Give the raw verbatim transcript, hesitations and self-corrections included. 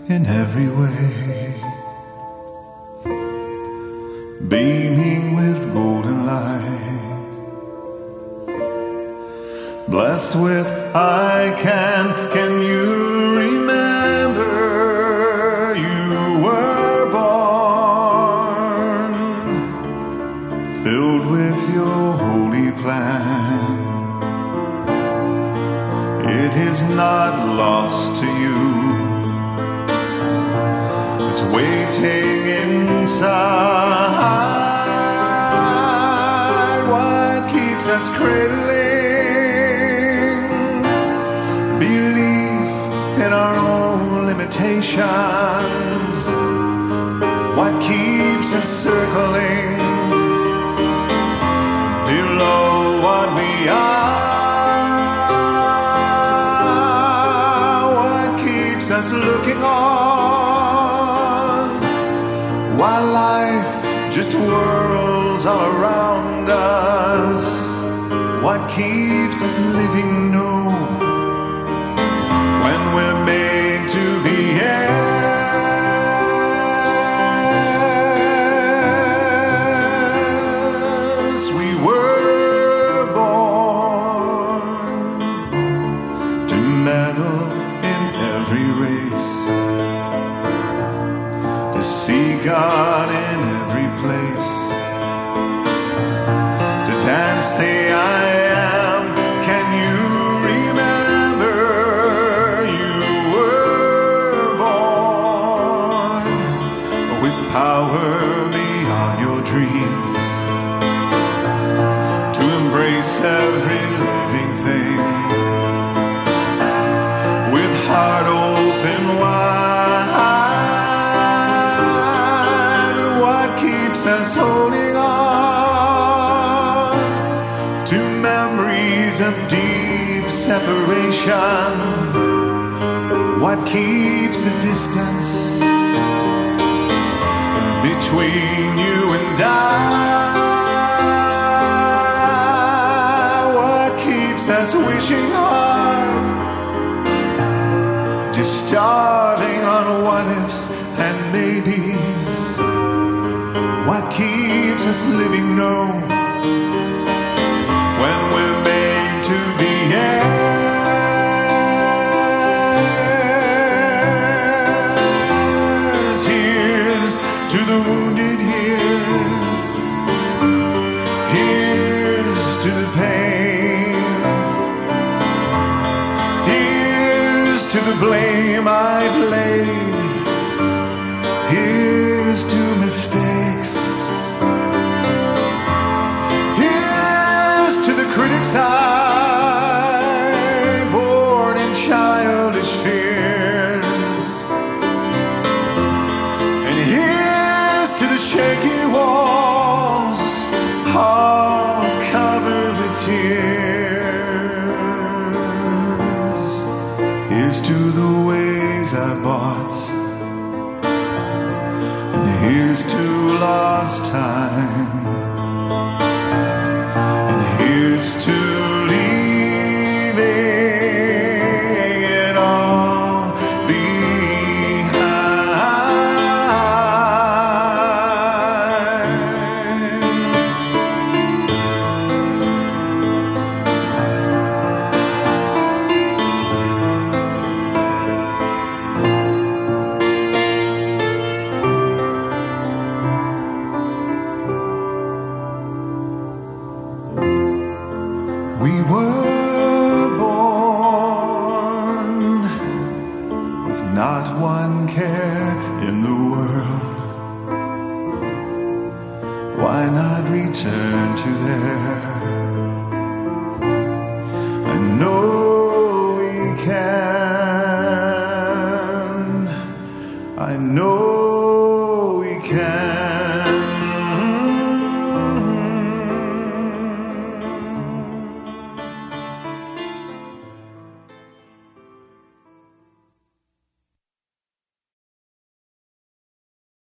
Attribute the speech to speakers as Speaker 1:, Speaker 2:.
Speaker 1: in every way, beaming with golden light, blessed with I can, can you remember you were born, filled with your holy plan. It is not lost to you, it's waiting inside. What keeps us cradling belief in our own limitations? What keeps us circling below what we are? Us looking on while life just whirls all around us. What keeps us living? No, when we're made to be heirs. We were born to medal every race, to see God in every place, to dance the I am. Can you remember you were born with power beyond your dreams, to embrace every living thing, heart open wide. What keeps us holding on to memories of deep separation? What keeps the distance between you and I? What keeps us wishing hard, just starving on what ifs and maybes? What keeps us living? No, when we're made to be heirs. Here's to the wounded, here's, here's to the pain, to the blame I've laid, here's to mistakes, here's to the critics I born in childish fears, and here's to the shaky walls all covered with tears. Here's to the ways I bought, and here's to lost time, and here's to leaving it all we were born with not one care in the world. Why not return to there? I know we can, I know we can.